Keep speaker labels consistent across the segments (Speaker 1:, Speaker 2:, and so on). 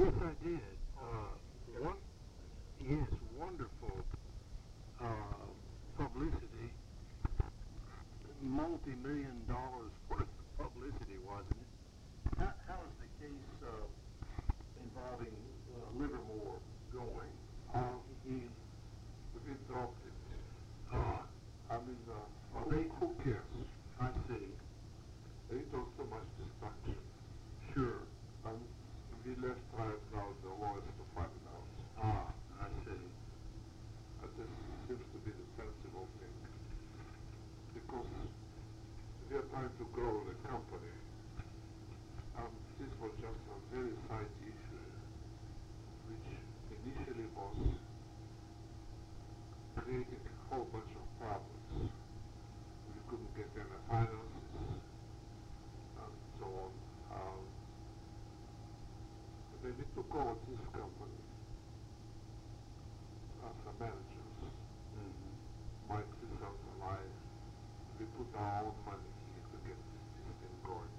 Speaker 1: Yes, I did. One, yes, wonderful publicity, multi-million dollars worth of publicity, wasn't it? How is the case involving Livermore going?
Speaker 2: He we dropped it.
Speaker 1: Uh,
Speaker 2: I mean,
Speaker 1: are they?
Speaker 2: who cares?
Speaker 1: I see.
Speaker 2: It was so much distraction.
Speaker 1: Sure.
Speaker 2: And we left right now the lawyers to find out.
Speaker 1: I see.
Speaker 2: And this seems to be the sensible thing. Because we are trying to grow the company. And this was just a very side issue, which initially was creating a whole bunch of problems. We couldn't get any finances and so on. When we took over this company as a managers, Mike Fisher and I, we put our own money here to get this thing going.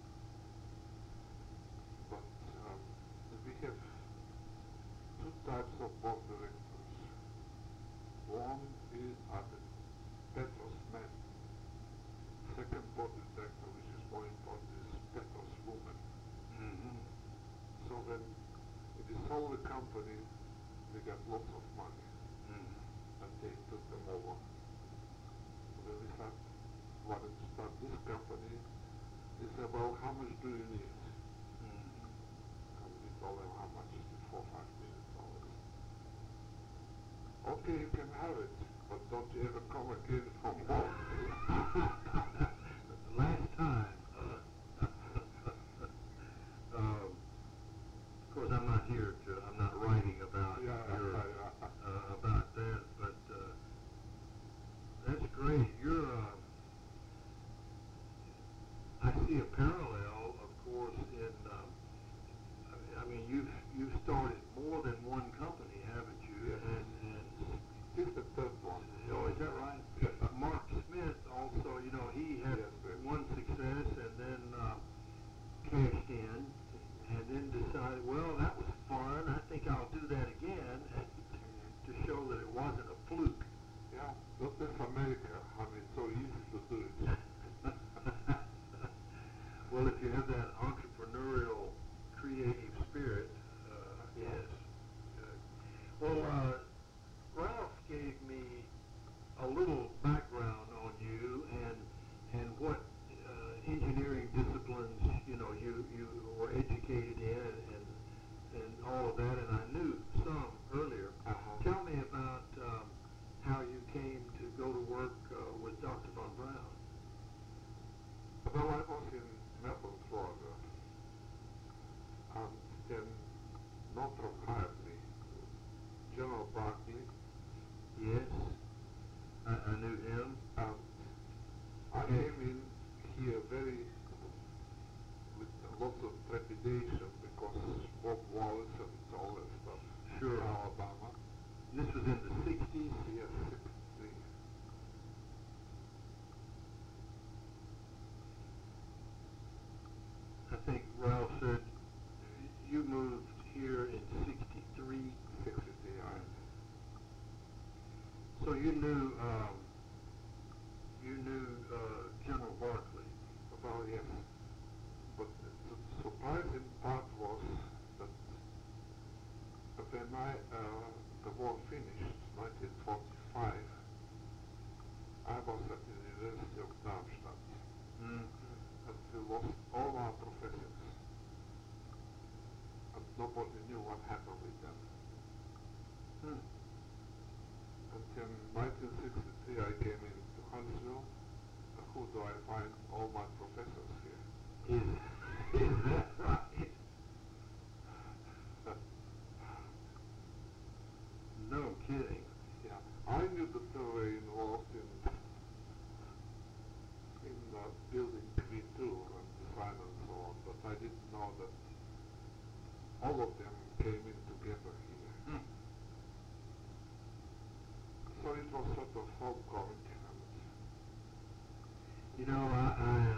Speaker 2: But we have two types of board directors. One is Petros man. Second board director, which is more important, is Petros woman. So when we sold the company, we got lots of money, and they took them over. So when we wanted to start this company, they said, well, how much do you need? And we told them how much, $4-5 million. Okay, you can have it, but don't you ever come again for more.
Speaker 1: Last time. Of course, I'm not writing about about that, but that's great. I see a parallel, of course, in. I mean, you've started more than one company, haven't you?
Speaker 2: Yes.
Speaker 1: And
Speaker 2: This is the third one.
Speaker 1: oh, is that right?
Speaker 2: Yes.
Speaker 1: Mark Smith also, he had one success and then cashed in and then decided, well, that was fun. I think I'll do that again to show that it wasn't a fluke.
Speaker 2: Yeah, that's America. I mean, it's so easy to do it.
Speaker 1: Well, if you have that entrepreneurial, creative spirit, yes. Well, Ralph gave me a little background on you and what engineering disciplines you were educated in and all of that, and I knew some earlier. Tell me about how you came to go to work with Dr. Von Braun.
Speaker 2: Well, I was in Melbourne, Florida, and then Northrop hired me. General Barkley.
Speaker 1: Yes, I knew him.
Speaker 2: I came in here with lots of trepidation because Bob Wallace and all that stuff.
Speaker 1: Sure.
Speaker 2: Alabama.
Speaker 1: This was in the 60s?
Speaker 2: Yes, 63.
Speaker 1: I think Ralph said you moved here in 63.
Speaker 2: 63,
Speaker 1: So you knew General Barkley.
Speaker 2: well, yes. But the surprising part was that when the war finished, 1945, I was at the University of Darmstadt, and we lost all our professors, and nobody knew what happened with them. Until 1963, I came into Huntsville, and who do I find? All my professors here.
Speaker 1: Is that right? No kidding.
Speaker 2: Yeah, I knew that they were involved in building V2 and design and so on, but I didn't know that all of them came in together here. So it was sort of homecoming.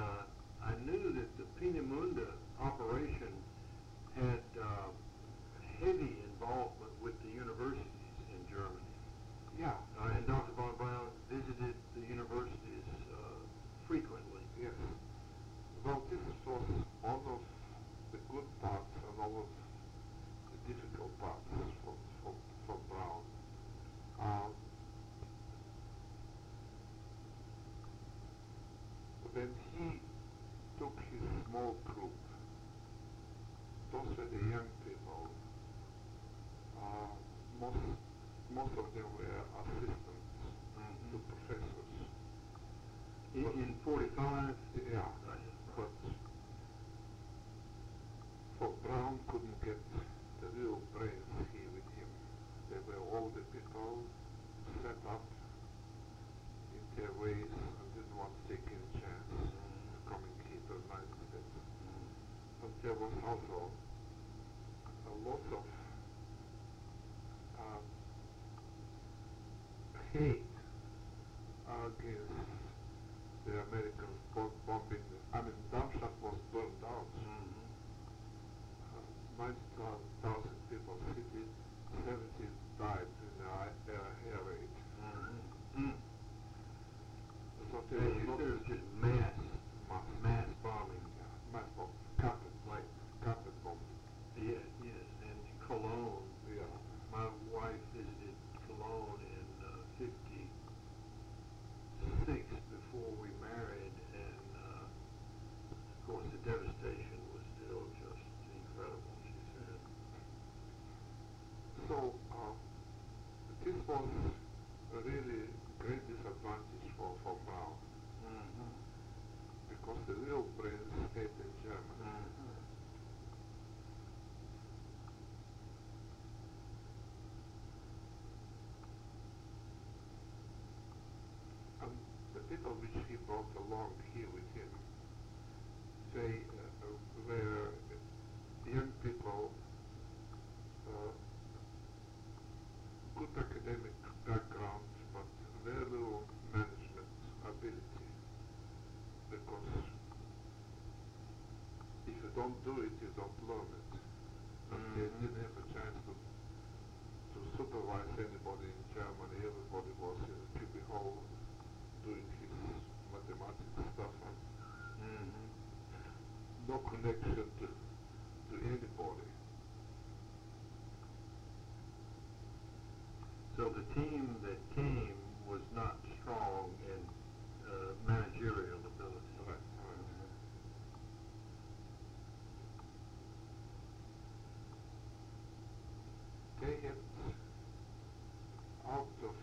Speaker 1: I knew that the Peenemünde operation heavy involvement with the universities in Germany.
Speaker 2: Yeah.
Speaker 1: And Dr. von Braun visited the universities frequently.
Speaker 2: Yes. Well, this was one of the good parts and all of the difficult parts for Braun. Um, when he took his small group, those were the young people. Uh, most of them were assistants to professors.
Speaker 1: In 45?
Speaker 2: Yeah, but for Braun couldn't get the real brains here with him. They were all the people set up in their ways and didn't want to take any chance coming here to the United States. But there was also a lot of hate against the Americans bombing. I mean, Darmstadt was burned out. 90,000 people, city, 70 died in the air raid. So
Speaker 1: There's just mass bombing.
Speaker 2: Mass bomb, carpet bomb.
Speaker 1: Yes, and Cologne.
Speaker 2: Yeah.
Speaker 1: My wife visited Cologne in 56 before we married, and of course the devastation was still just incredible, she said.
Speaker 2: So this was a really great disadvantage for Braun, because the real brains stayed in Germany. And the people which he brought along here with him, they were young people, good academic background, but very little management ability. Because if you don't do it, you don't learn it. And they didn't have a chance to supervise anybody in Germany. Everybody was in a cubbyhole doing his mathematics stuff, and no connection to anybody.
Speaker 1: So the team that came was not strong in managerial ability.
Speaker 2: Right. They had out of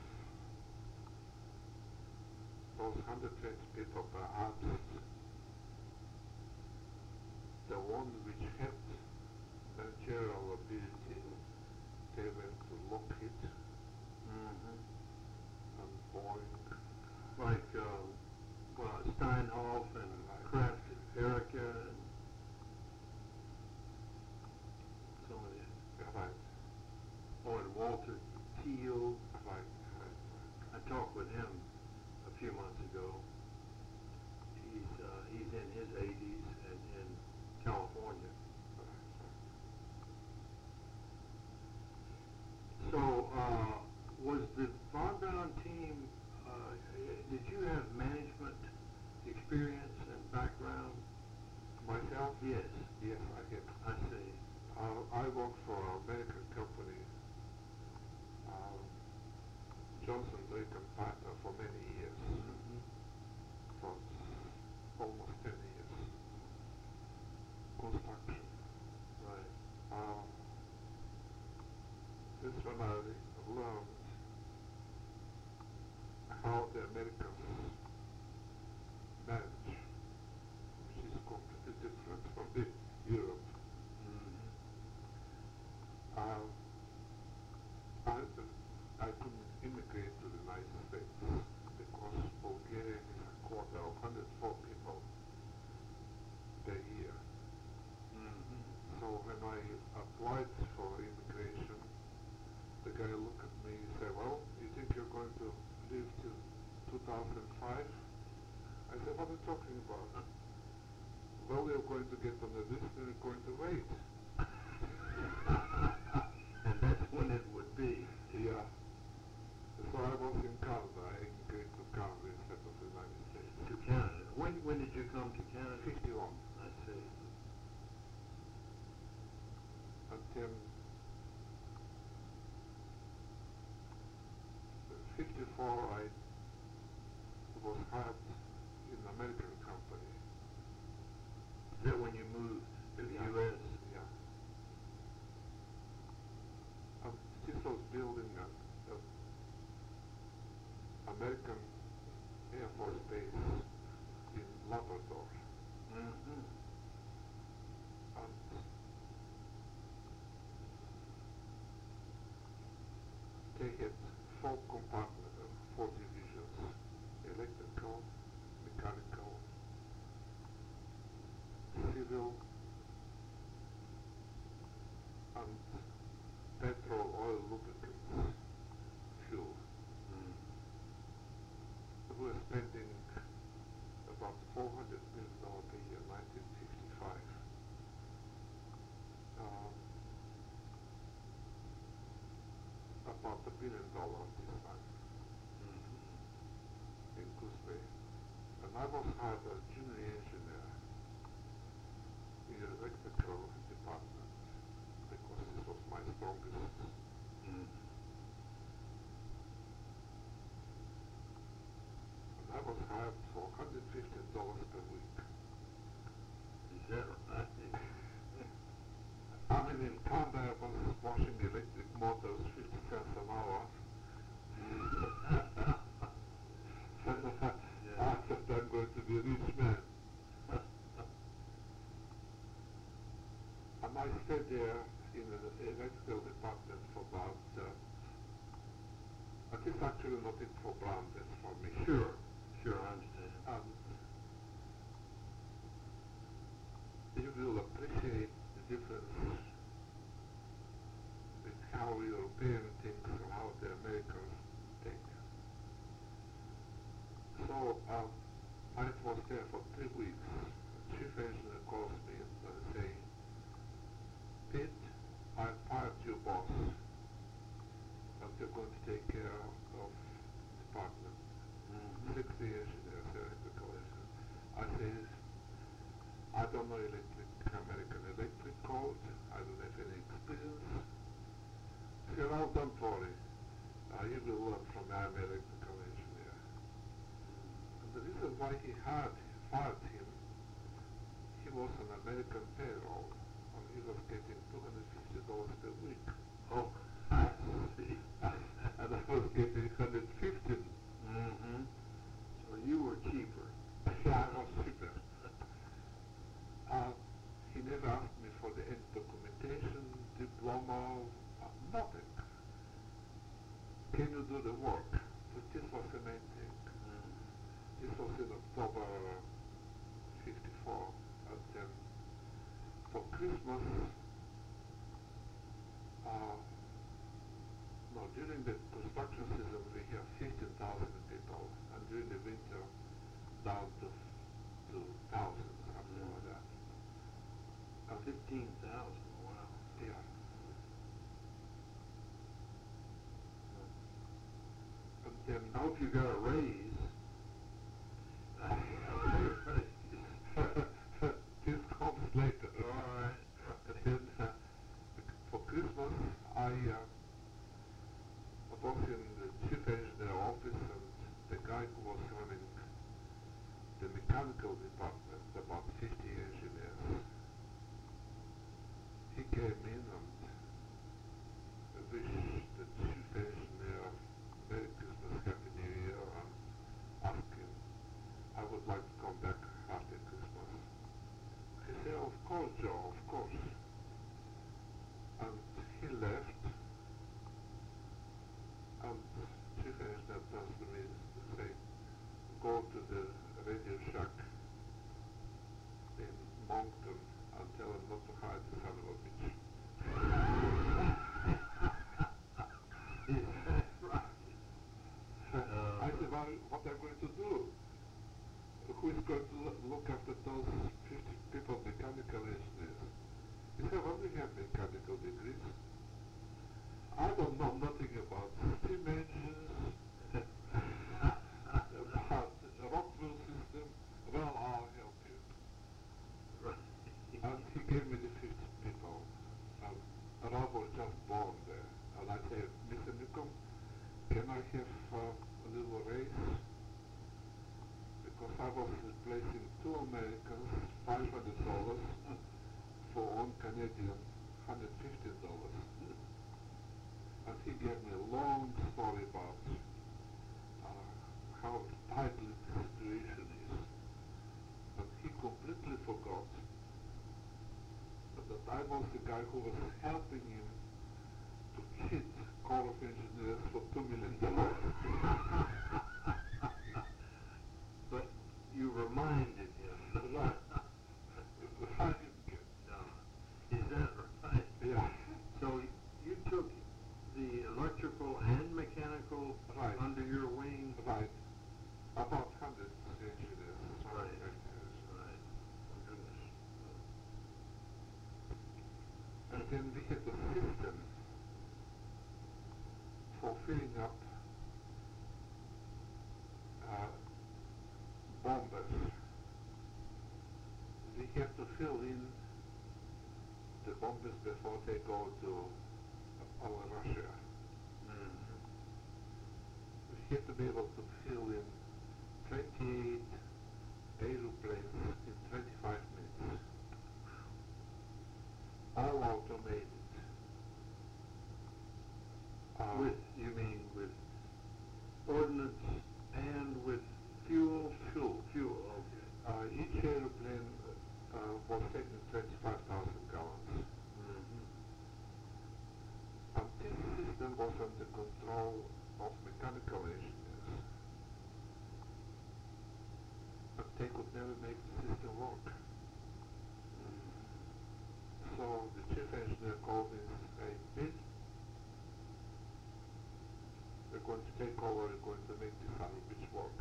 Speaker 2: those 120 people per artist, the one which had managerial ability, they went to Lockheed and Boeing.
Speaker 1: Like Steinhoff and Kraft, Erica, and some of the,
Speaker 2: Right.
Speaker 1: and Walter Teal.
Speaker 2: Right.
Speaker 1: I talked with him a few months ago. He's in his 80s and in California. So was the Von Braun team? Did you have management experience and background?
Speaker 2: Myself?
Speaker 1: Yes.
Speaker 2: Yes, I had.
Speaker 1: I see.
Speaker 2: I worked for an American company, Johnson Drake and Partner, for many years, for almost 10 years. Construction.
Speaker 1: Right.
Speaker 2: This when I learned how the Americans manage, which is completely different from Europe. I couldn't immigrate to the United States because Bulgaria is a quota of 104 people per year. So when I applied for immigration, the guy looked at me and said, "Well, you think you're going to live till 2005? I said, "What are you talking about?" "Well, you're going to get on the list and you're going to wait."
Speaker 1: Sumter County?
Speaker 2: 51.
Speaker 1: I see.
Speaker 2: And then 54 I was hired in an American company.
Speaker 1: Is that when you moved to the U.S.?
Speaker 2: Yeah. And this was building a American Air Force base in Labrador.
Speaker 1: Mm-hmm.
Speaker 2: And they had 4 compartments, 4 divisions: electrical, mechanical, civil, and petrol, oil, lubricants, fuel.
Speaker 1: Mm.
Speaker 2: We were spending about $400 million a year, 1955. About $1 billion this time in Goose Bay. And I was hired as junior engineer in the electrical department because this was my strongest.
Speaker 1: Mm.
Speaker 2: And I was hired for $115 per week.
Speaker 1: Is that right?
Speaker 2: I mean, in Canada I was washing the electric motors 50 cents an hour.
Speaker 1: Yeah.
Speaker 2: I said I'm going to be a rich man. And I stayed there in the electrical department for about, but it's actually not in for Brown, that's for me.
Speaker 1: Sure, sure, I understand.
Speaker 2: You will appreciate the difference with how European thinks and how the Americans think. So I was there for 3 weeks. The chief engineer calls me and say, Pete, I fired your boss, and you're going to take care of department. 60 engineers, electrical engineers. I says, I don't know American electric code. I don't have any experience. He said, oh, don't worry. You will learn from I'm an electrical engineer. And the reason why he fired him, he was on American payroll, and he was getting $250 per week.
Speaker 1: Oh, I see.
Speaker 2: And I was getting $115.
Speaker 1: Mm-hmm. So you were cheaper.
Speaker 2: Yeah, I was cheaper. He never asked me for the any documentation, diploma, nothing. Can you do the work? So this was the main thing. This was in October 54, and then for Christmas, no, during the construction season we have 15,000 people, and during the winter down to 2,000, something like that.
Speaker 1: 15,000, wow.
Speaker 2: Yeah. And then
Speaker 1: I hope you got a raise.
Speaker 2: this comes later.
Speaker 1: All right.
Speaker 2: And then for Christmas, I was in the chief engineer office, and the guy who was running the mechanical department, about 50 engineers, he came in and wished the chief engineer Merry Christmas, Happy New Year, and asked him, I would like to come back after Christmas. He said, of course, Joe, of course. And he left, and chief engineer turns to me and say, go to the Radio Shack in Moncton and tell him not to hide the son of a bitch. I said, well, what are you going to do? Who is going to look after those 50 people, mechanical engineers? He said, well, we have mechanical degrees. I don't know nothing about steam engines, about Rockwell system. Well, I'll help you. Canadian, $115. And he gave me a long story about how tightly the situation is. And he completely forgot that I was the guy who was helping him to cheat Corps of Engineers for $2 million.
Speaker 1: But you reminded him.
Speaker 2: Right. Right.
Speaker 1: No. Is that right?
Speaker 2: Yeah.
Speaker 1: So you took the electrical and mechanical
Speaker 2: Right.
Speaker 1: under your wing?
Speaker 2: Right. About 100 engineers.
Speaker 1: Right.
Speaker 2: Engineers.
Speaker 1: Right. Goodness.
Speaker 2: And then we had a system for filling up bombers. We have to fill in the bombers before they go to Russia.
Speaker 1: Mm-hmm.
Speaker 2: We have to be able to fill in 28 aeroplanes in 25 minutes. All automated.
Speaker 1: You mean with ordnance and with fuel? Fuel, okay.
Speaker 2: Each aeroplane was taking 25,000 gallons.
Speaker 1: Mm-hmm.
Speaker 2: And this system was under control of mechanical engineers. But they could never make the system work. So the chief engineer called me and said, Pete, we're going to take over, we're going to make this son of a bitch work.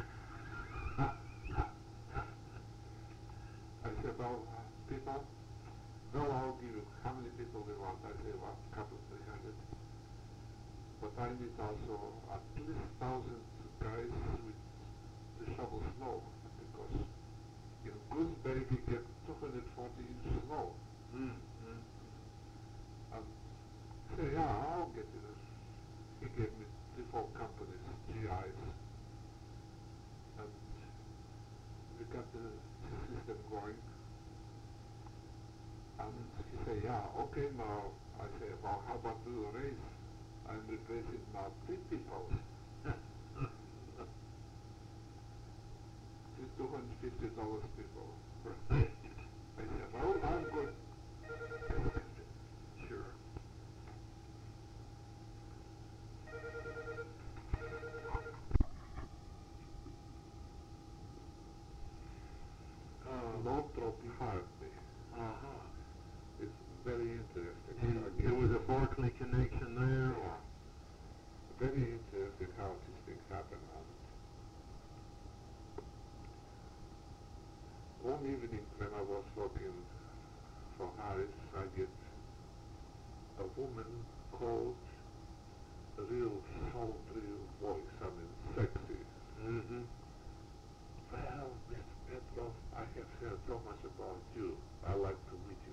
Speaker 2: I said, well, people, well, I'll give you how many people we want. I said, well, a couple of 300. But I need also at least 1,000 guys with to shovel snow, because in Gooseberry we get 240 inches snow.
Speaker 1: Mm-hmm.
Speaker 2: And I said, yeah, I'll get it. He gave me 3-4 companies, GIs, and we got the system going. And he said, yeah, okay, now. I said, well, how about do a raise? I'm replacing now 3 people. $250 people.
Speaker 1: Right.
Speaker 2: I said, well, I'm good.
Speaker 1: Sure.
Speaker 2: Northrop hired me.
Speaker 1: Uh-huh.
Speaker 2: It's very interesting.
Speaker 1: And there was a Barclay connection there?
Speaker 2: Yeah. Very interesting how these things happen. One evening when I was working for Harris, I get a woman called a real sultry voice, I mean sexy.
Speaker 1: Mm-hmm.
Speaker 2: Well, Mr. Petrov, I have heard so much about you. I'd like to meet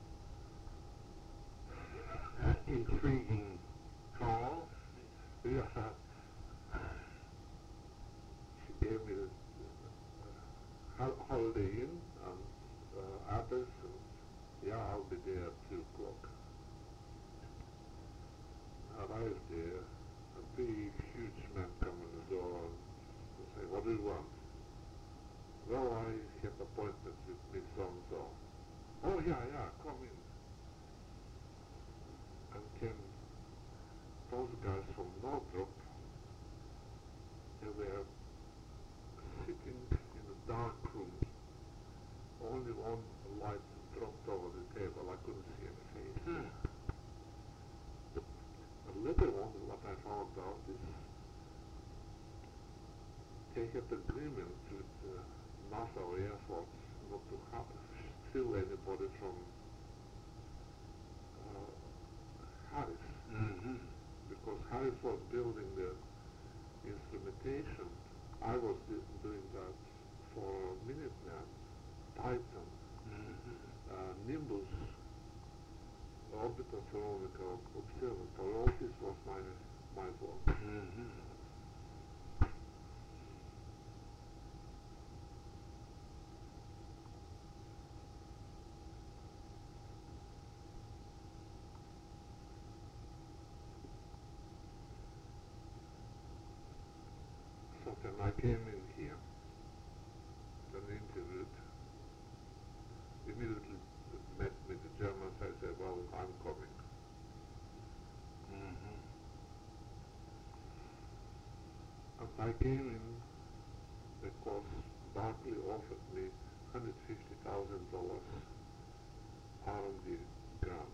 Speaker 2: you.
Speaker 1: Intriguing call.
Speaker 2: Yeah. She gave me the Holiday Inn and address, and yeah, I'll be there at 2 o'clock. Arrived there, a big, huge man come in the door and say, what do you want? Well, I have appointment with Miss So-and-so. Oh, yeah, come in. And came those guys from Northrop, they were sitting in a dark room, only one light dropped over the table. I couldn't see any face. And later on, what I found out is they had agreement with NASA or Air Force not to steal anybody from Harris.
Speaker 1: Mm-hmm.
Speaker 2: Because Harris was building the instrumentation. I was doing that for Minuteman, Titan, Nimbus, Orbital Astronomical Observatory. All this was my work.
Speaker 1: Mm-hmm.
Speaker 2: came in here and interviewed. Immediately met me the Germans. I said, well, I'm coming.
Speaker 1: Mm-hmm.
Speaker 2: And I came in because Barclay offered me $150,000 R&D grant.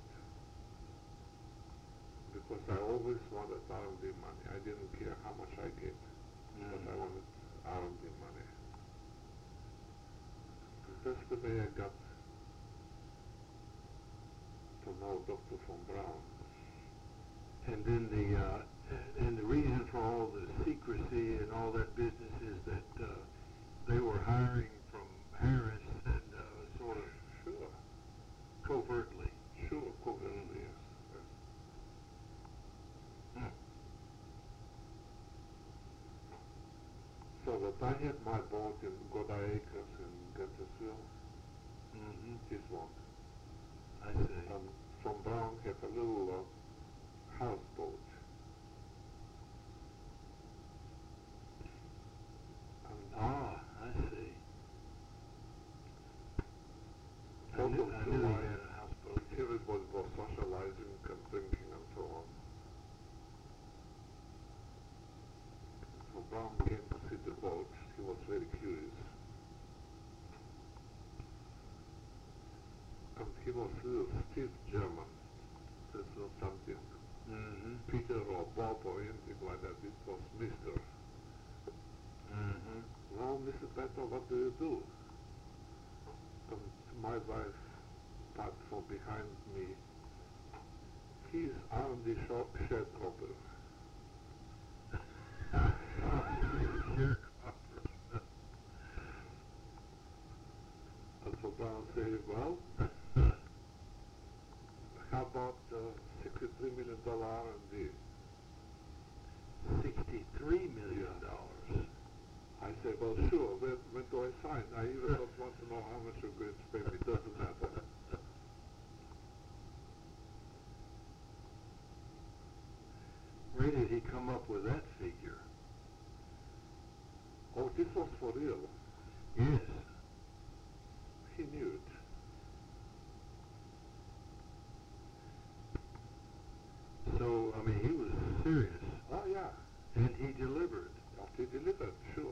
Speaker 2: Because I always wanted R&D money. I didn't care how much I get, but I wanted R&D money. And that's the way I got to know Dr. von Braun.
Speaker 1: And then the reason for all the secrecy and all that business is that they were hiring from Harris and sort of
Speaker 2: Sure.
Speaker 1: covertly.
Speaker 2: Sure, covertly, yes.
Speaker 1: Mm.
Speaker 2: So that I had my boat in Goddard Acres in Guntersville,
Speaker 1: Mm-hmm.
Speaker 2: this one.
Speaker 1: I see.
Speaker 2: Von Braun had a little houseboat. And
Speaker 1: I see. I
Speaker 2: Fourth
Speaker 1: knew
Speaker 2: of
Speaker 1: he
Speaker 2: July,
Speaker 1: had a houseboat.
Speaker 2: everybody was socializing and drinking and so on. So Braun came to see the boat. He was very curious. And he was a little stiff German. That's not something
Speaker 1: Mm-hmm.
Speaker 2: Peter or Bob or anything like that. It was Mr.
Speaker 1: Mm-hmm.
Speaker 2: Well, Mr. Peter, what do you do? And my wife started from behind me. He's R&D sharecropper. And so Brown said, well, how about $63 million R&D?
Speaker 1: $63 million.
Speaker 2: I said, well, sure, when do I sign? I even don't want to know how much you're going to pay me. It doesn't matter.
Speaker 1: Where did he come up with that figure?
Speaker 2: Oh, this was for real.
Speaker 1: Yes.
Speaker 2: He knew it.
Speaker 1: So, I mean, he was serious.
Speaker 2: Oh, yeah.
Speaker 1: And he delivered.
Speaker 2: He delivered, sure.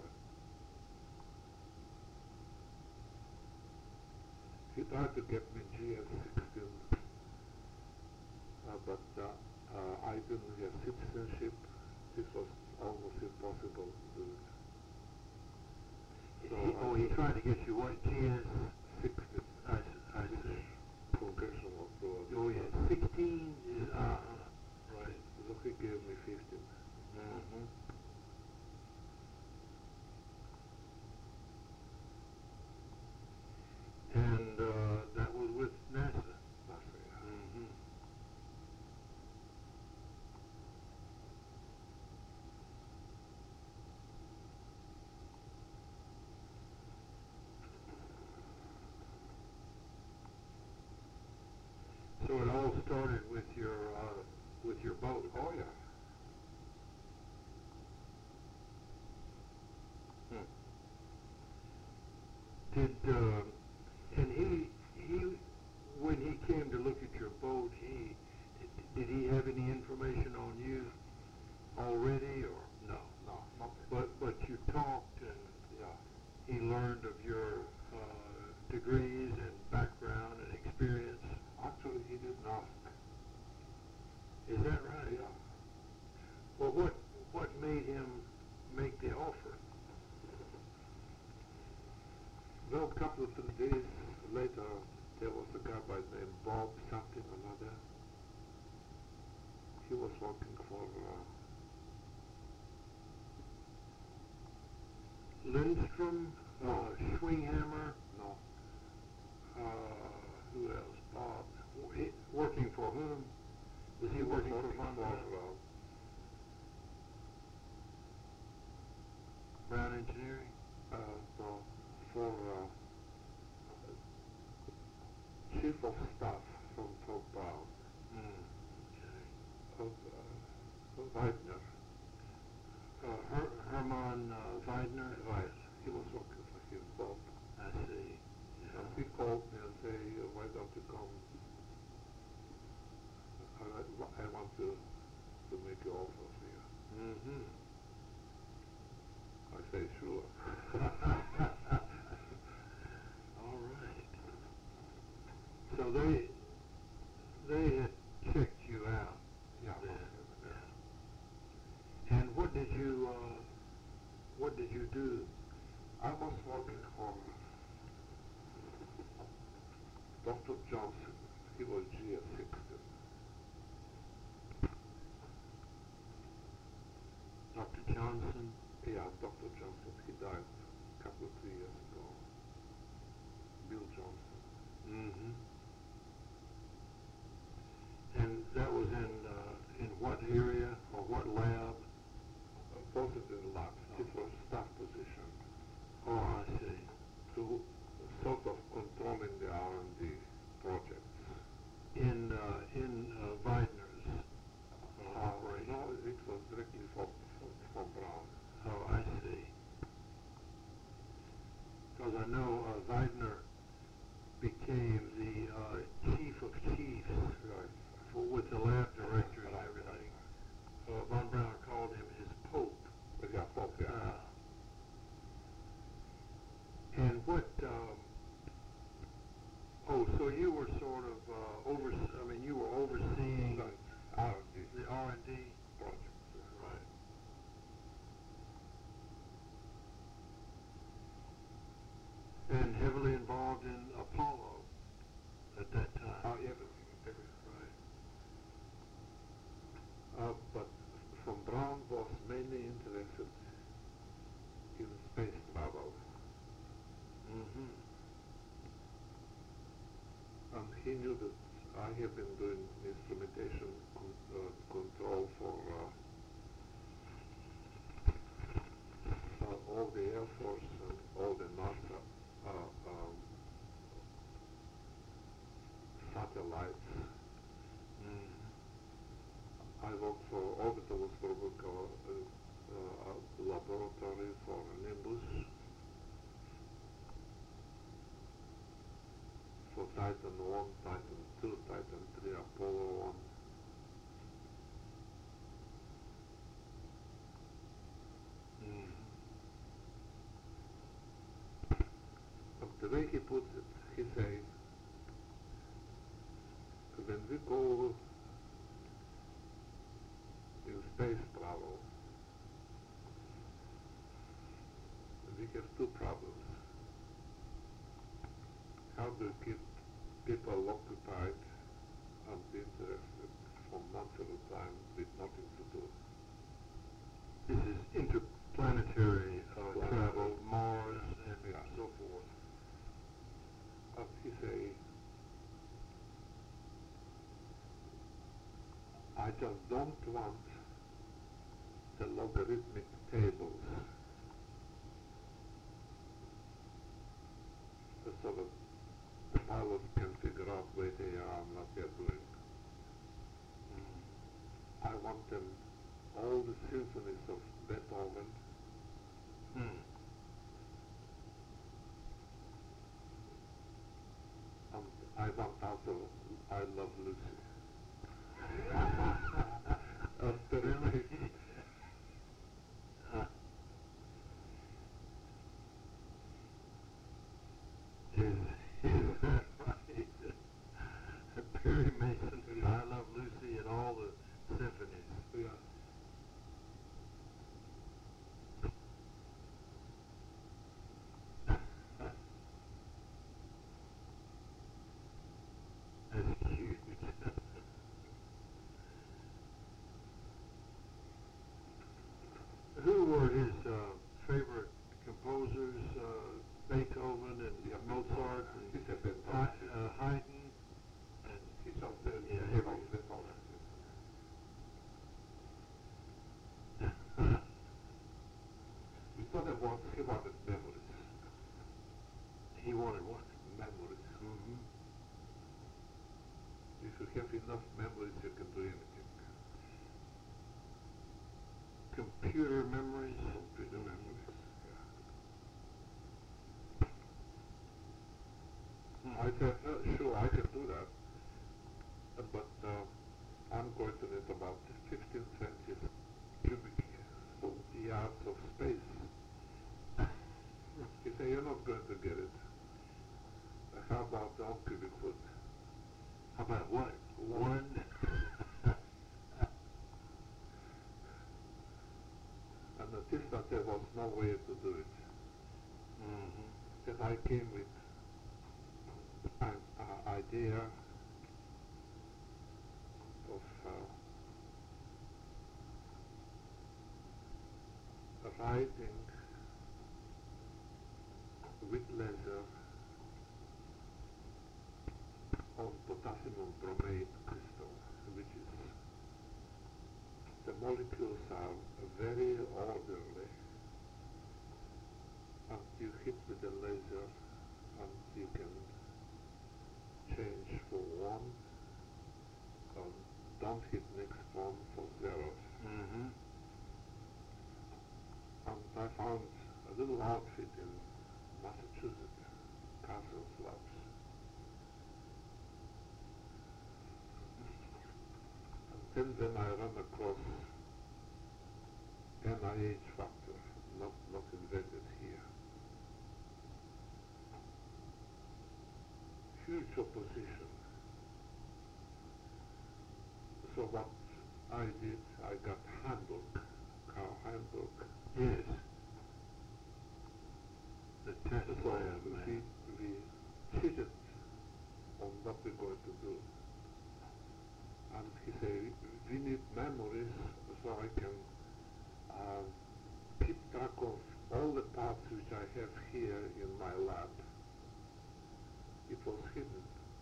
Speaker 2: He tried to get me GS-16, but I didn't have citizenship. This was almost impossible to do it. So
Speaker 1: He tried to get you what? GS?
Speaker 2: 16.
Speaker 1: I see.
Speaker 2: Congressional approval.
Speaker 1: Oh, yeah. 16 is, right.
Speaker 2: So he gave me 15.
Speaker 1: Mm-hmm. And that was with NASA.
Speaker 2: NASA, yeah.
Speaker 1: Mm-hmm. So it all started with your boat.
Speaker 2: Oh, yeah.
Speaker 1: Did and he when he came to look at your boat, did he have any information on you already or no?
Speaker 2: No, nothing.
Speaker 1: But you talked and
Speaker 2: Yeah.
Speaker 1: he learned of your degrees and background and experience.
Speaker 2: Actually, he didn't ask.
Speaker 1: Is that right?
Speaker 2: Yeah.
Speaker 1: Well, what made him make the offer?
Speaker 2: Well, a couple of 3 days later, there was a guy by the name Bob something or another. He was working for
Speaker 1: Lindstrom,
Speaker 2: No.
Speaker 1: Schwinghammer,
Speaker 2: no,
Speaker 1: who else? Bob. Working for whom? Was he working for Von Braun? Brown Engineering?
Speaker 2: No, for chief of staff from Brown,
Speaker 1: Okay.
Speaker 2: Weidner.
Speaker 1: Hermann von Widener?
Speaker 2: Right. He was working for his boss.
Speaker 1: I see.
Speaker 2: And he called me and say, why don't you come? I want to make an offer for you.
Speaker 1: Mm-hmm.
Speaker 2: I say, sure.
Speaker 1: All right. So they had checked you out
Speaker 2: Yeah.
Speaker 1: then.
Speaker 2: Okay.
Speaker 1: Yeah. And what did you do?
Speaker 2: I was working for Dr. Johnson. He was GS16.
Speaker 1: Dr. Johnson?
Speaker 2: Yeah, Dr. Johnson. He died a couple of 3 years ago. Bill Johnson.
Speaker 1: Mm-hmm. And that was in what area or what lab?
Speaker 2: Both of the labs. It was staff position
Speaker 1: Oh, I see.
Speaker 2: to sort of controlling the R&D projects.
Speaker 1: In Widener's operation.
Speaker 2: No, it was directly for Brown.
Speaker 1: Oh, I see. Because I know Widener became the chief of chiefs
Speaker 2: Right.
Speaker 1: with the lab director and
Speaker 2: Right,
Speaker 1: everything.
Speaker 2: right.
Speaker 1: Von Braun called him his pope.
Speaker 2: Yeah, Pop, yeah.
Speaker 1: And what? So you were sort of you were overseeing
Speaker 2: Right. R&D
Speaker 1: the R&D.
Speaker 2: projects.
Speaker 1: Right. And heavily involved in Apollo at that time.
Speaker 2: Everything.
Speaker 1: Right.
Speaker 2: But Von Braun was mainly interested in space travel.
Speaker 1: Mm-hmm.
Speaker 2: And he knew that I have been doing instrumentation control for all the Air Force and all the NASA satellites.
Speaker 1: Mm-hmm.
Speaker 2: I work for Orbital Astronomical Laboratory for Nimbus, for Titan 1, Titan 2, Titan 3, Apollo 1.
Speaker 1: Mm-hmm.
Speaker 2: But the way he puts it, he says, when we go in space travel, we have two problems. How do you keep people occupied and interested for months at a time with nothing to do?
Speaker 1: This is interplanetary travel, Mars and
Speaker 2: Yeah.
Speaker 1: so forth.
Speaker 2: And he say, I just don't want the logarithmic tables so that the pilot can figure out where they are and what they're doing.
Speaker 1: Mm-hmm.
Speaker 2: I want them all the symphonies of Beethoven,
Speaker 1: Hmm.
Speaker 2: and I want also I Love Lucy.
Speaker 1: Really? Is that right? Perry Mason and I Love Lucy and all the symphonies.
Speaker 2: Yeah.
Speaker 1: That's huge. Who were his favorite composers? Beethoven and
Speaker 2: Yeah,
Speaker 1: Mozart
Speaker 2: he said
Speaker 1: and
Speaker 2: Beethoven.
Speaker 1: Haydn and
Speaker 2: He said that
Speaker 1: yeah, every.
Speaker 2: Beethoven. We thought about he wanted memories.
Speaker 1: He wanted what?
Speaker 2: Memories.
Speaker 1: Mm-hmm.
Speaker 2: If you have enough memories, you can do anything.
Speaker 1: Computer memories.
Speaker 2: Computer memories. Yeah. I said, sure, I can do that. But I'm going to need about 15, 20 cubic yards of space. He said, you're not going to get it. How about 1 cubic foot?
Speaker 1: How about what? One?
Speaker 2: And at this time there was no way to do it.
Speaker 1: Mm-hmm.
Speaker 2: Then I came with an idea of writing with laser on potassium bromate crystal, which is, the molecules are very orderly, and you hit with the laser and you can change for 1 and don't hit next one for 0.
Speaker 1: Mm-hmm.
Speaker 2: And I found a little outfit in Massachusetts, Carson's Labs. And then when I ran across NIH factor, not invented here. Huge opposition. So what I did, I got handbook, Carl handbook.
Speaker 1: Yes. The test
Speaker 2: So
Speaker 1: lab, man.
Speaker 2: we cheated on what we're going to do. And he said, we need memories so I can keep track of all the parts which I have here in my lab. It was hidden.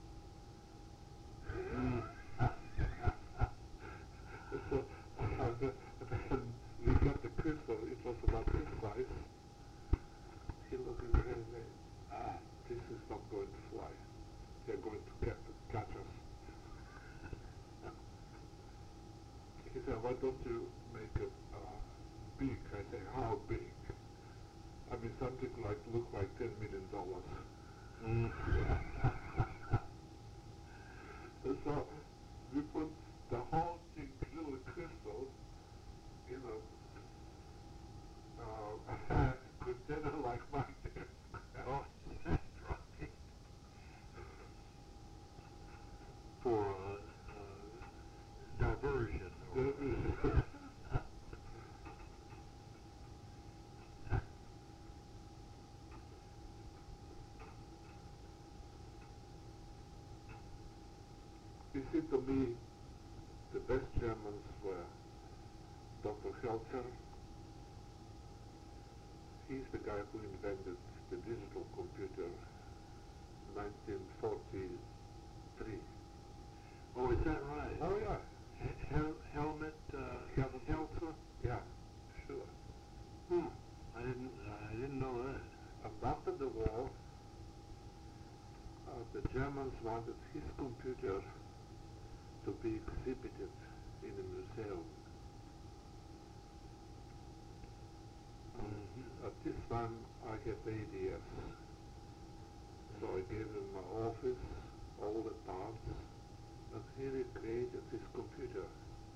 Speaker 2: So when we got the crystal, it was about this size. He looked at me and said, this is not going to fly. They're going to catch us. He said, why don't you make it big? I said, how big? I mean, something look like $10 million.
Speaker 1: Mm.
Speaker 2: So we put the whole thing, little crystal, in a container like mine.
Speaker 1: Oh, that's right. For diversion.
Speaker 2: You see, to me, the best Germans were Dr. Helzer. He's the guy who invented the digital computer in 1943.
Speaker 1: Oh, is that right?
Speaker 2: Oh, yeah.
Speaker 1: Helmut Helzer?
Speaker 2: Yeah, sure.
Speaker 1: I didn't know that.
Speaker 2: And after the war, the Germans wanted his computer to be exhibited in a museum.
Speaker 1: Mm-hmm.
Speaker 2: At this time, I had ADS. So I gave him my office, all the parts, and he recreated his computer.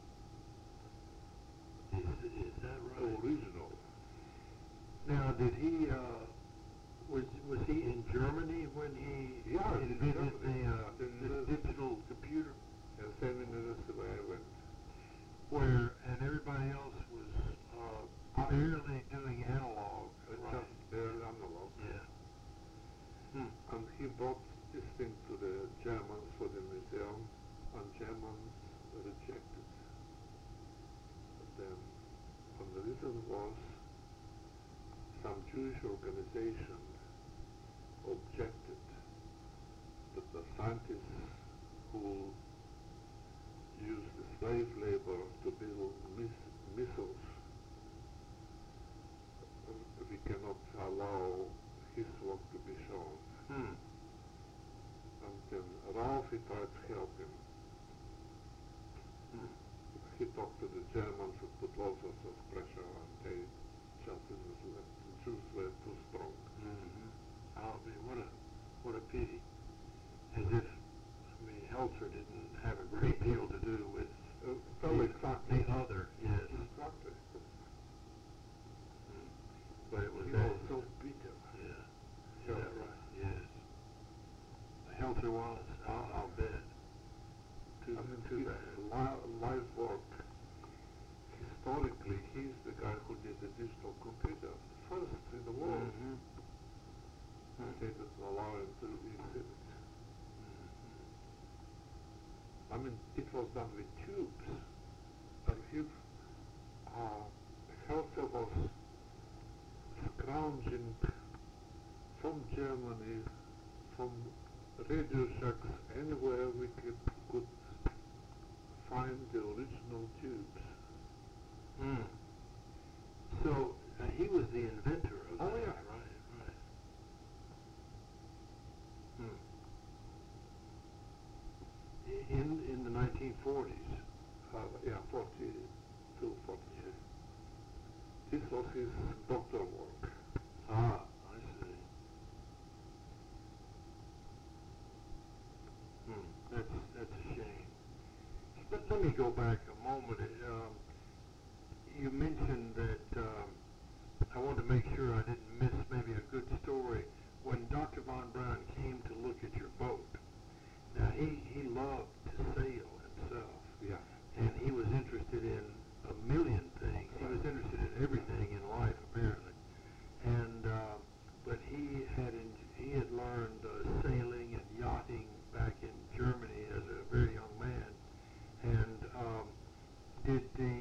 Speaker 1: Is that right?
Speaker 2: Original.
Speaker 1: Now, did he, was he in Germany when he
Speaker 2: Yeah, in
Speaker 1: invented
Speaker 2: Germany.
Speaker 1: the digital computer?
Speaker 2: And same university where I went.
Speaker 1: And everybody else was barely doing analog, right?
Speaker 2: Just barely analog.
Speaker 1: Yeah.
Speaker 2: And he brought this thing to the Germans for the museum, and Germans rejected them. And the reason was some Jewish organization objected that the scientists who used the slave labor to build missiles, we cannot allow his work to be shown. And then Ralphie tried to help him. He talked to the Germans who put all sorts of pressure, and they just didn't let the Jews were too strong.
Speaker 1: What a pity.
Speaker 2: I mean, it was done with tubes. And his helper was scrounging from Germany, from Radio Shacks, anywhere we could find the original tubes.
Speaker 1: Mm. So he was the inventor of
Speaker 2: Oh,
Speaker 1: that,
Speaker 2: yeah.
Speaker 1: right. Hmm. In the 1940s.
Speaker 2: Yeah, 42, 43. This was his doctor work.
Speaker 1: Ah, I see. That's a shame. But let me go back a moment. You mentioned that I wanted to make sure I didn't miss maybe a good story. When Dr. Von Braun came to look at your boat, now he loved to sail himself,
Speaker 2: Yeah.
Speaker 1: and he was interested in a million things. He was interested in everything in life, apparently. And but he had learned sailing and yachting back in Germany as a very young man. And did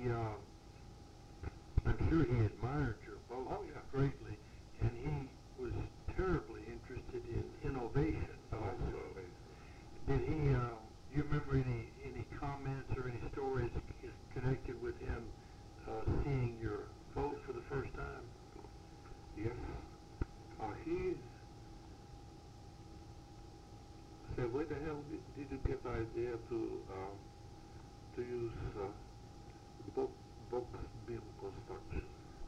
Speaker 1: I'm sure he admired your boat
Speaker 2: Oh, yeah.
Speaker 1: greatly, and he was terribly interested in innovation also. Did he? Do you remember any comments or any stories connected with him seeing your boat for the first time?
Speaker 2: Yes. He said, where the hell did you get the idea to use box beam construction?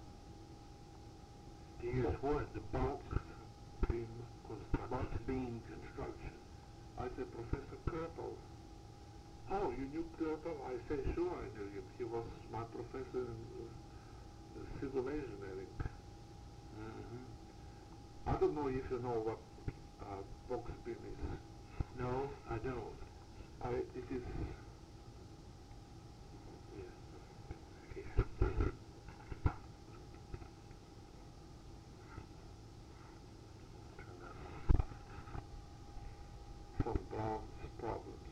Speaker 1: To use what? The box
Speaker 2: beam construction.
Speaker 1: beam construction.
Speaker 2: I said, Professor Kirtle. Oh, you knew Kirtle? I said, sure I knew him. He was my professor in civil engineering.
Speaker 1: Mm-hmm.
Speaker 2: I don't know if you know what box beam is.
Speaker 1: No, I don't.
Speaker 2: It is... From Brown's problems.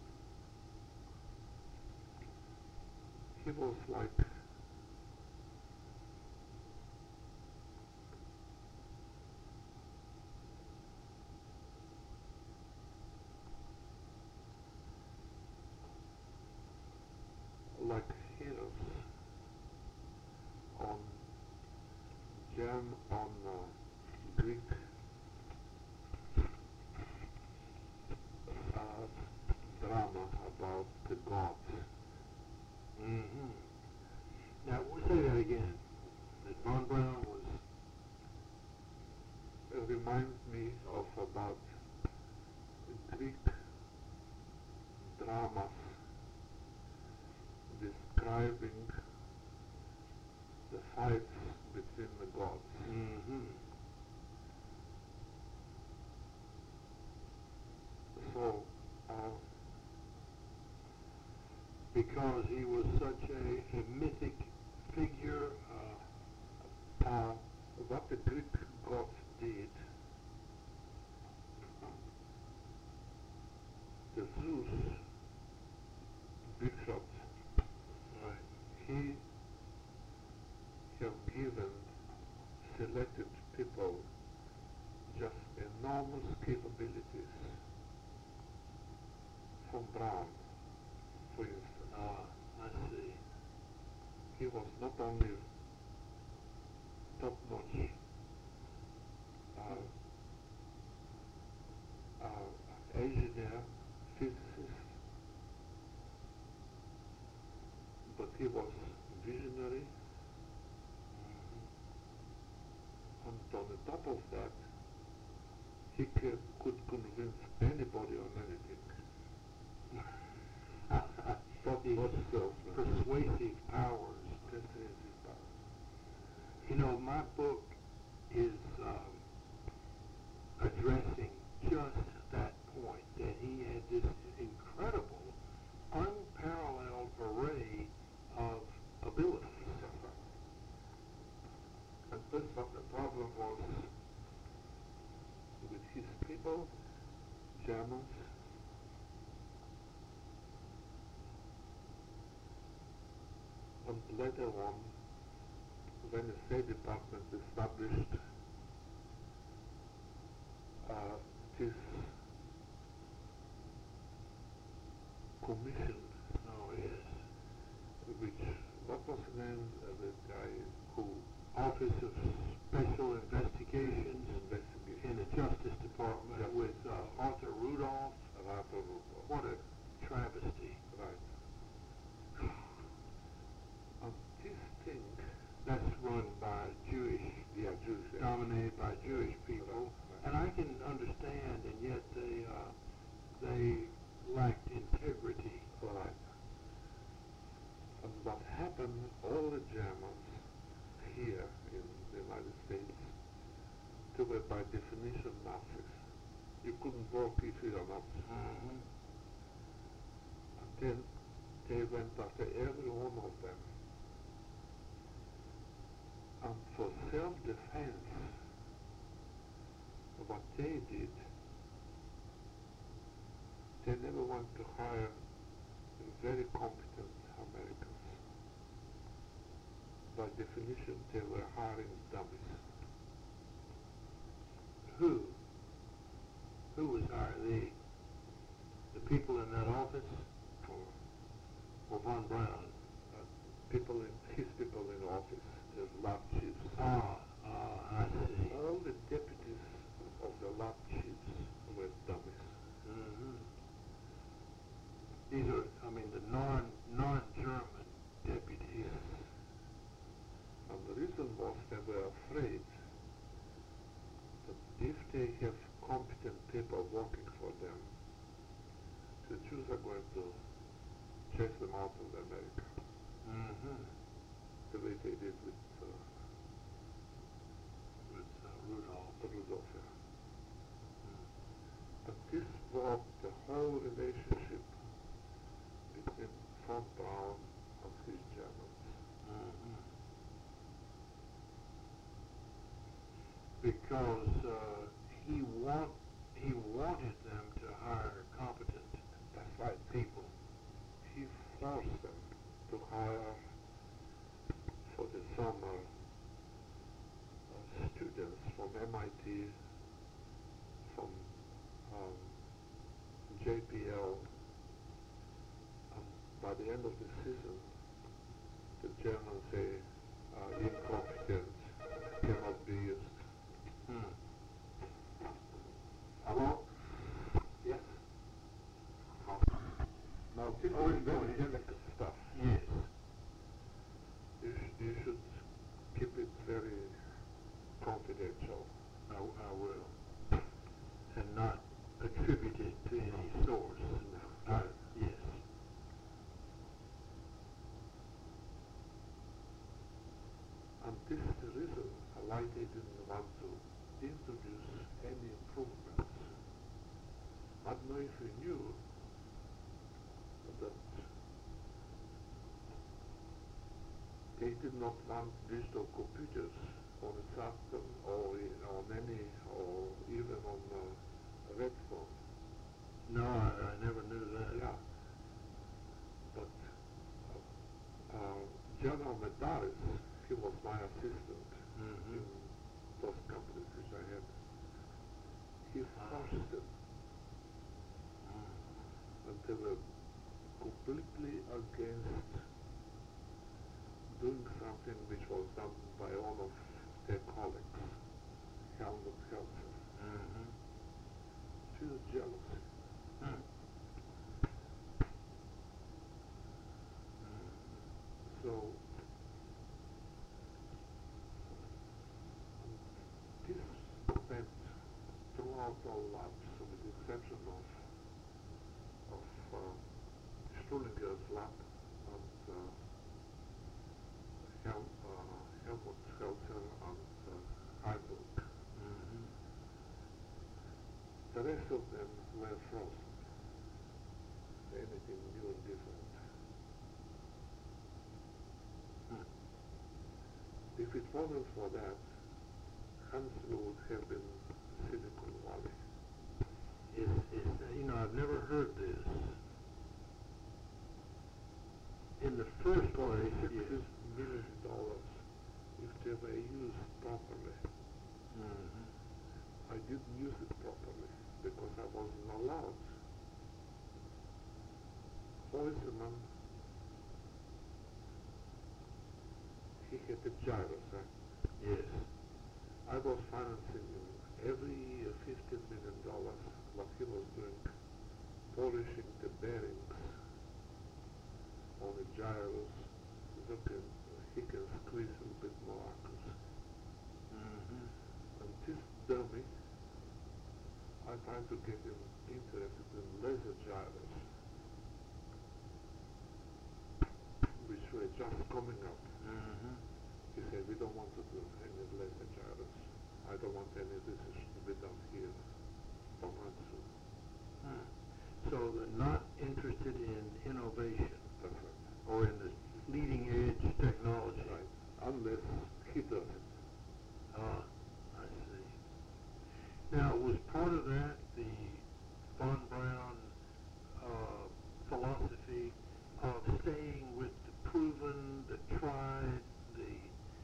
Speaker 2: He was like heroes on jam on Greek drama about the gods.
Speaker 1: Mm-hmm. Now, say that again. That Von Braun was...
Speaker 2: It reminds me of about Greek dramas describing the fights between the gods.
Speaker 1: Mm-hmm.
Speaker 2: So,
Speaker 1: Because he was such a mythic figure,
Speaker 2: what the Greek gods did, the Zeus, bishop,
Speaker 1: right.
Speaker 2: he have given selected people just enormous capabilities. Von Braun, for instance,
Speaker 1: I see.
Speaker 2: he was not only top-notch engineer, physicist, but he was visionary, and on the top of that, he could convince anybody on anything.
Speaker 1: Persuasive powers.
Speaker 2: Persuasive powers.
Speaker 1: You know, my book is addressing just that point, that he had this incredible, unparalleled array of abilities.
Speaker 2: And that's what the problem was with his people, Germans. And later on, when the State Department established this commission,
Speaker 1: Oh, yes.
Speaker 2: which, what was the name of the guy who
Speaker 1: Office of Special Investigations
Speaker 2: investigated
Speaker 1: in the Justice Department
Speaker 2: Justice
Speaker 1: with Arthur Rudolph.
Speaker 2: Arthur Rudolph?
Speaker 1: What a travesty.
Speaker 2: Right. And this thing,
Speaker 1: That's run by Jewish,
Speaker 2: Jewish,
Speaker 1: dominated by Jewish people.
Speaker 2: Right.
Speaker 1: And I can understand, and yet they lacked integrity.
Speaker 2: Right. And what happened, all the Germans here in the United States, they were by definition Nazis. You couldn't work if you were Nazi.
Speaker 1: Mm-hmm.
Speaker 2: And then they went after every one of them. And for self-defense, what they did, they never want to hire very competent Americans. By definition, they were hiring dummies.
Speaker 1: Who? Who was hired? The people in that office? Or Von Braun?
Speaker 2: People in his people in office, the lab chiefs.
Speaker 1: I see.
Speaker 2: All the deputies of the lab chiefs were dummies.
Speaker 1: Mm-hmm. These are, the non-German deputies.
Speaker 2: And the reason was they were afraid that if they have competent people working for them, the Jews are going to chase them out of America.
Speaker 1: Mm-hmm.
Speaker 2: The way they did with
Speaker 1: Rudolph.
Speaker 2: Yeah. But this brought the whole relationship between von Braun and his Germans.
Speaker 1: Mm-hmm. Because he wanted them to hire competent
Speaker 2: That's right.
Speaker 1: people.
Speaker 2: He forced them to hire for the summer students from MIT, from JPL, and by the end of the season, the Germans say incompetent, cannot be used. Hello? Yes? Now, this is very delicate stuff.
Speaker 1: Yes.
Speaker 2: You should keep it very confidential.
Speaker 1: I will. And not attribute it to any source.
Speaker 2: No.
Speaker 1: Yes.
Speaker 2: And this is the reason why they didn't want to introduce any improvements. I don't know if you knew that they did not want digital computers on a Saturn or on any, or even on a red phone.
Speaker 1: No, I never knew that.
Speaker 2: Yeah. But General Medaris, he was my assistant
Speaker 1: Mm-hmm.
Speaker 2: in those companies which I had. He forced them, and they were completely against doing something which was done by one of their colleagues, Helmut Helzer.
Speaker 1: Mm-hmm.
Speaker 2: She was jealous. So this went throughout all labs, so with the exception of Strullinger's lab and Helmut Helzer and Heidelberg.
Speaker 1: Mm-hmm.
Speaker 2: The rest of them were frozen. Anything new and different. If it wasn't for that, Huntsville would have been Silicon Valley.
Speaker 1: I've never heard this. In the first place,
Speaker 2: 60s, didn't use it properly because I wasn't allowed. Heusman, he had a gyros, huh?
Speaker 1: Yes.
Speaker 2: I was financing him every $15 million what he was doing, polishing the bearings on the gyros, so he can squeeze a little bit more accuracy.
Speaker 1: Mm-hmm.
Speaker 2: And this dummy, I tried to get him interested in laser gyros, which were just coming up.
Speaker 1: Mm-hmm.
Speaker 2: He said, we don't want to do any laser gyros. I don't want any research to be done here from Hansu.
Speaker 1: Hmm. So they're not interested in innovation
Speaker 2: That's right.
Speaker 1: or in the leading edge technology.
Speaker 2: Right. Unless he does it.
Speaker 1: Ah, I see. Now, was part of that the von Braun philosophy of staying with the proven, the tried, the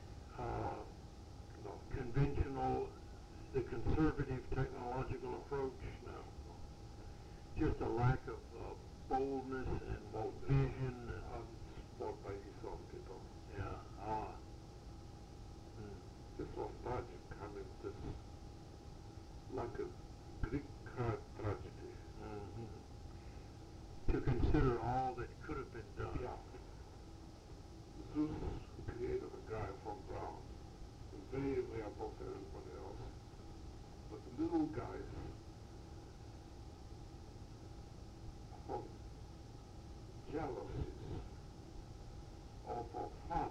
Speaker 2: No.
Speaker 1: conventional, the conservative technological approach? No. Just a lack of boldness and vision. And,
Speaker 2: Bought by his own people.
Speaker 1: yeah. Ah. Hmm.
Speaker 2: This was tragic. I mean, this like a Greek tragedy.
Speaker 1: Mm-hmm. To consider all that could have been done.
Speaker 2: Yeah. Zeus created a guy from Brown, way, way above everybody else. But the little guys from jealousies or for fun,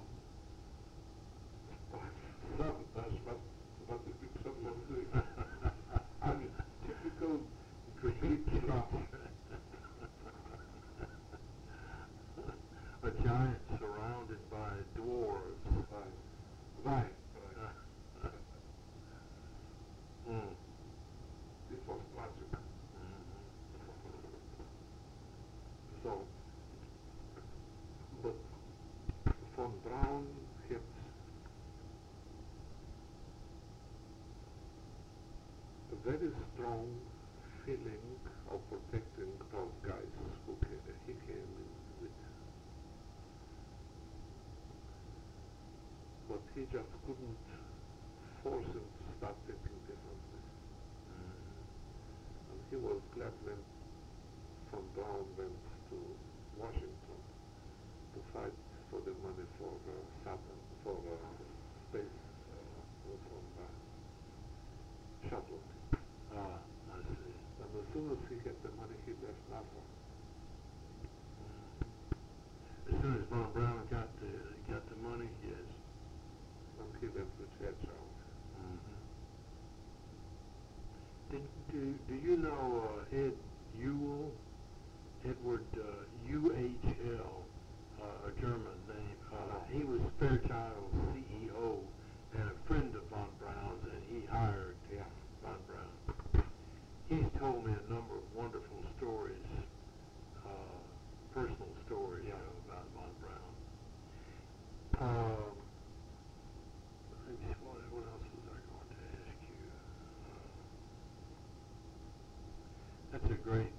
Speaker 2: sabotage what the big son was doing. I mean, typical Greek stuff.
Speaker 1: A giant surrounded by dwarves.
Speaker 2: Right.
Speaker 1: Mm.
Speaker 2: This was tragic.
Speaker 1: Mm-hmm.
Speaker 2: So, but von Braun had a very strong feeling of protecting those guys who he came in with. But he just couldn't force him to start thinking differently. And he was glad when von Braun went to Washington to fight for the money for Saturn, for space, from shuttle.
Speaker 1: Ah, I see.
Speaker 2: And as soon as he had the money, he left NASA.
Speaker 1: As soon as von Braun got the money, yes.
Speaker 2: And he went with Fairchild.
Speaker 1: Mm-hmm. Do you know Ed Ewell? Edward UHL, a German name. He was Fairchild's CEO and a friend of von Braun's, and he hired von Braun. He's told me a number of wonderful stories, personal stories about von Braun. What else was I going to ask you? That's a great,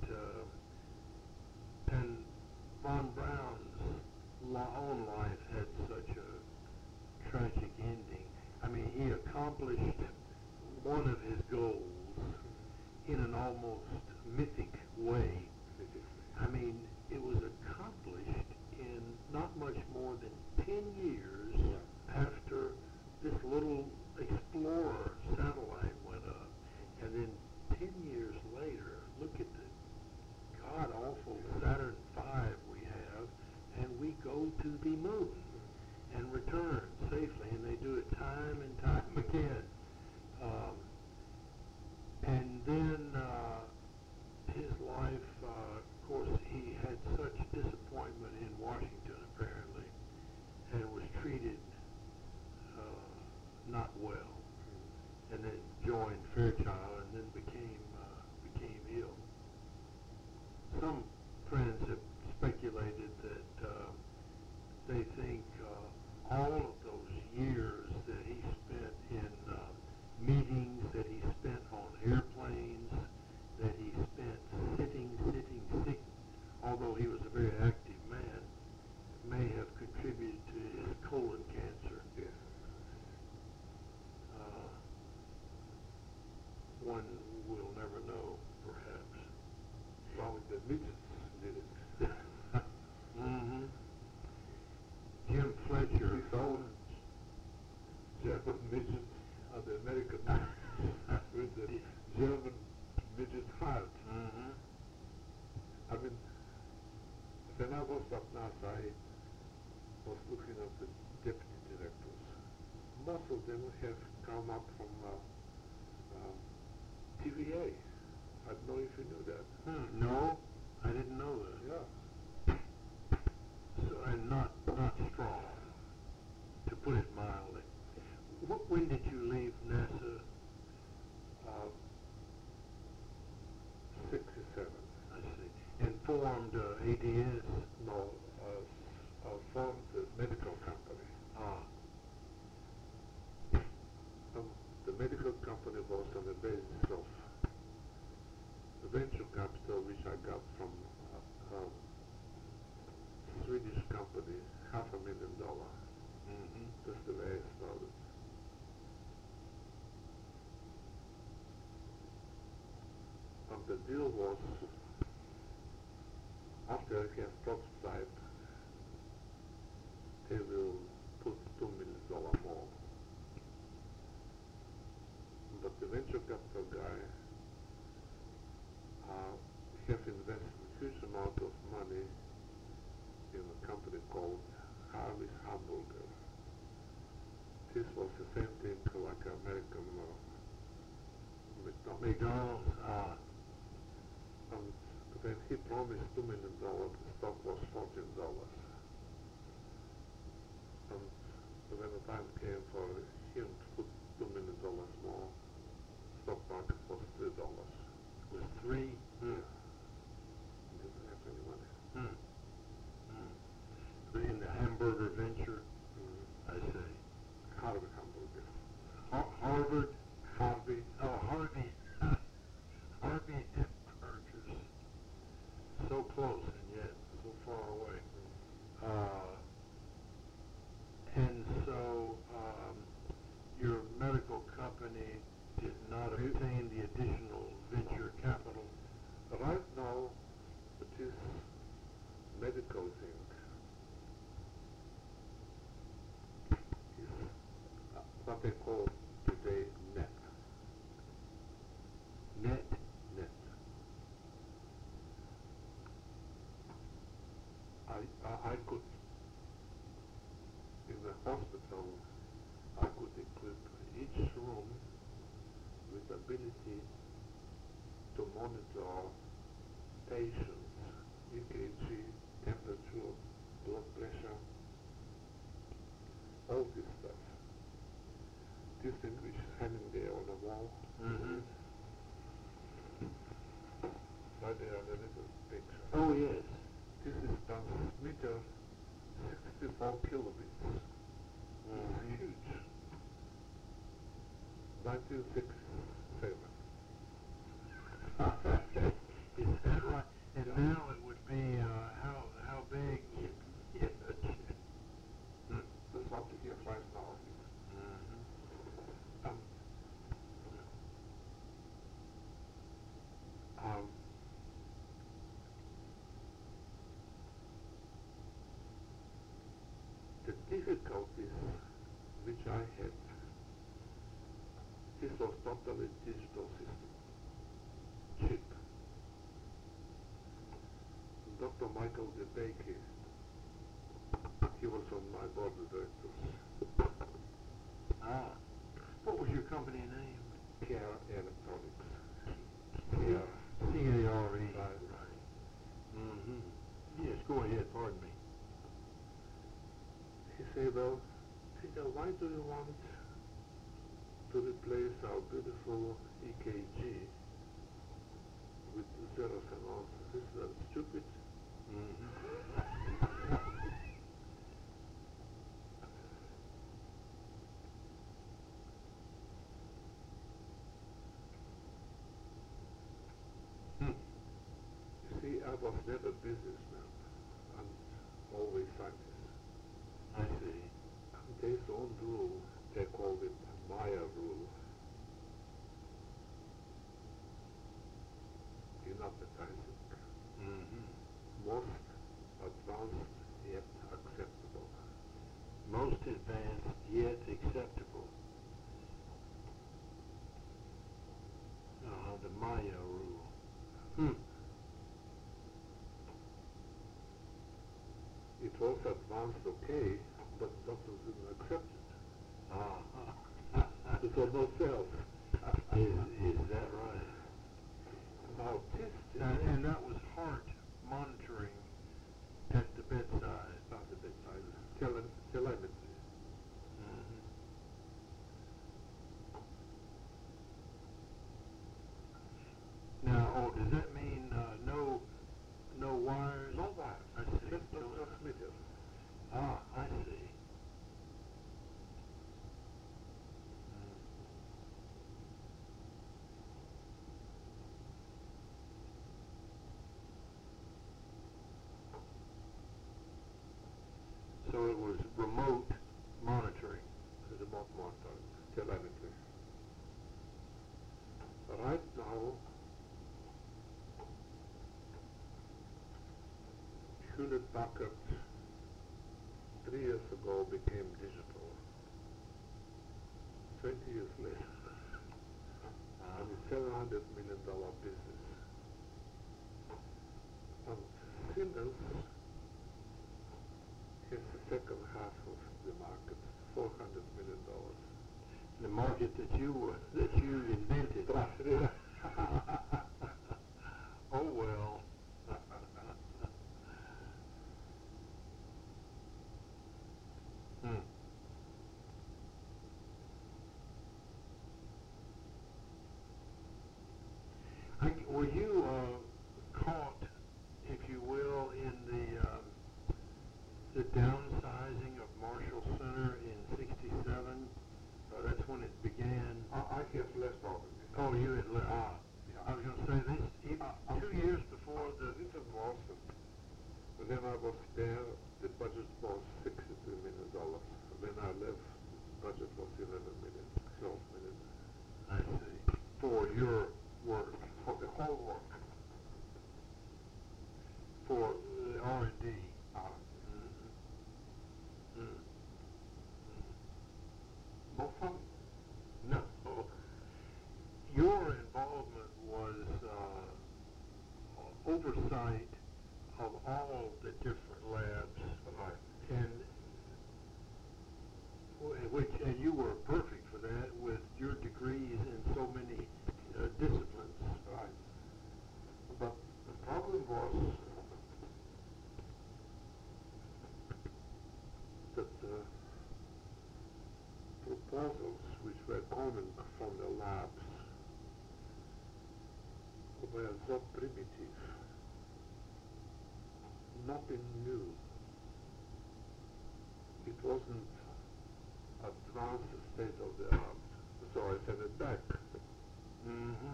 Speaker 1: and von Braun's own life had such a tragic ending. I mean, he accomplished one of his goals in an almost mythic way. I mean, it was accomplished in not much more than 10 years after this little Explorer satellite went up. And then 10 years later, look at the god-awful Saturn V we have, and we go to the moon and return safely, and they do it time and time again. And then his life, of course, he had such disappointment in Washington, apparently, and was treated not well, and then joined Fairchild, and then became ill. Some friends have speculated that they think all of those years that he spent in meetings, that he spent on and we'll never know, perhaps.
Speaker 2: Well, the midgets did it.
Speaker 1: Mm-hmm. Jim Fletcher.
Speaker 2: His own German midgets and the American midgets with the German midget heart.
Speaker 1: Mm-hmm.
Speaker 2: I mean, when I was at NASA, I was looking at the deputy directors. Most of them have come up from TVA. I don't know if you knew that.
Speaker 1: No, I didn't know that.
Speaker 2: Yeah.
Speaker 1: So, and not strong, to put it mildly. When did you leave NASA?
Speaker 2: 67.
Speaker 1: I see. And formed ADS?
Speaker 2: No, formed a medical company.
Speaker 1: Ah.
Speaker 2: The medical company was on the basis of the venture capital which I got from a Swedish company, $500,000.
Speaker 1: Mm-hmm.
Speaker 2: That's the way I started. And the deal was, after I have prototyped, they will put $2 million more. But the venture capital guy have invested a huge amount of money in a company called Harvey's Hamburger. This was the same thing like American McDonald's.
Speaker 1: McDonald's. Ah.
Speaker 2: And when he promised $2 million, the stock was $14. And when the time came for him to put $2 million more, stock market was $3.
Speaker 1: Was 3?
Speaker 2: Yeah. Didn't have any money.
Speaker 1: In the hamburger venture? I see.
Speaker 2: Harvey Hamburger.
Speaker 1: Harvard?
Speaker 2: Harvey.
Speaker 1: Oh, Harvey. Harvey Hamburgers. So close and yet so far away. And so your medical company did not obtain the additional venture capital?
Speaker 2: Right now, it is medical thing. Is what they call today NET.
Speaker 1: Net?
Speaker 2: NET. I could, in the hospital, I could equip each room with ability to monitor patients, EKG, temperature, blood pressure, all this stuff. This thing which is hanging there on the wall,
Speaker 1: Mm-hmm.
Speaker 2: right there on the little picture.
Speaker 1: Oh, yes.
Speaker 2: This is transmitter 64 kilobits. It's huge. 1967.
Speaker 1: Is that right? And now it would be how big?
Speaker 2: That's what we hear right now.
Speaker 1: Mm-hmm.
Speaker 2: The difficulties which I had, this was totally digital system, chip. Dr. Michael DeBakey, he was on my board of directors.
Speaker 1: Ah. What was your company name?
Speaker 2: Care Electronics.
Speaker 1: C-A-R-E.
Speaker 2: Right.
Speaker 1: Mm-hmm. Yes, go ahead, pardon me.
Speaker 2: He said, well, Peter, why do you want to replace our beautiful EKG with zeros and ones? This is stupid. You see, I was never a businessman and always scientist.
Speaker 1: I see.
Speaker 2: There's own rule, they call it Maya rule. appetizing.
Speaker 1: Mm-hmm.
Speaker 2: Most advanced yet acceptable.
Speaker 1: Most advanced yet acceptable. The Maya rule. Hmm.
Speaker 2: It was advanced okay, but wasn't accepted.
Speaker 1: Ah.
Speaker 2: So no sales.
Speaker 1: Is that right?
Speaker 2: Now this
Speaker 1: And that was heart monitoring at the bedside.
Speaker 2: at the bedside, telemetry.
Speaker 1: Mm-hmm. Now, does that mean no wires?
Speaker 2: No wires.
Speaker 1: I see.
Speaker 2: Just the transmitter.
Speaker 1: Ah, I see. So it was remote monitoring.
Speaker 2: Remote monitoring, telemetry. Right now, Hewlett Packard 3 years ago became digital. 20 years later, and it's $700 million business. And Siemens has the second half of the market, $400 million.
Speaker 1: The market that you invented. Oh well. Hmm. Were you caught, if you will, in the downsizing of Marshall Center in '67? That's when it began.
Speaker 2: I have left already.
Speaker 1: Oh, you had left.
Speaker 2: Yeah.
Speaker 1: I was going to say this. Even 2 years before
Speaker 2: The
Speaker 1: the.
Speaker 2: reason was that when I was there, the budget was $63 million. When I left, the budget was 11 million, 12 million.
Speaker 1: I see. For your work,
Speaker 2: For the whole work.
Speaker 1: for the R&D.
Speaker 2: No fun.
Speaker 1: No. Your involvement was oversight of all the different labs,
Speaker 2: Right.
Speaker 1: and and you were perfect for that with your degrees in so many disciplines.
Speaker 2: Right. But the problem was that the proposals which were coming from the labs were so primitive, nothing new. It wasn't advanced state of the art, so I sent it back.
Speaker 1: Mm-hmm.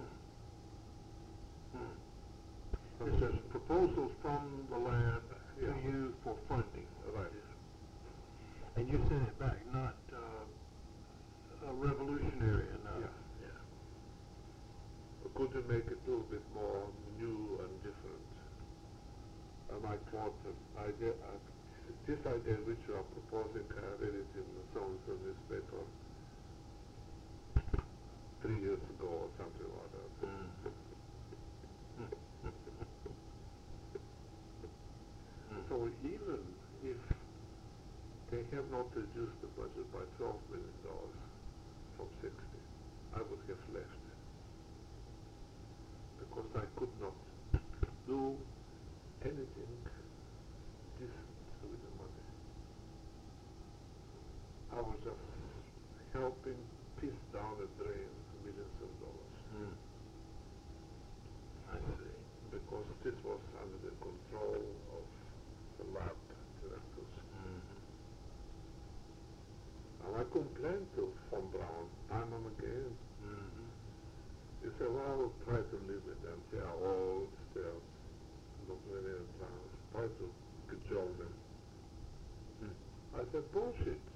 Speaker 2: And
Speaker 1: This
Speaker 2: then,
Speaker 1: is proposals from the lab
Speaker 2: Yeah.
Speaker 1: to you for funding.
Speaker 2: right.
Speaker 1: And you sent it back, not revolutionary enough.
Speaker 2: Yeah. Could you make it a little bit more new and different? And I thought this idea which you are proposing, I read it in some newspaper 3 years ago or something like that. So even if they have not reduced the budget by $12 million from 60, I would have left. Because I could not do anything decent with the money. I was just helping piss down the drain millions of dollars.
Speaker 1: I see.
Speaker 2: Because this was under the control of the lab directors. And I complained to von Braun time and again. He said, well, try to live with them. They are old, they are not very advanced. Try to cajole them. I said, bullshit.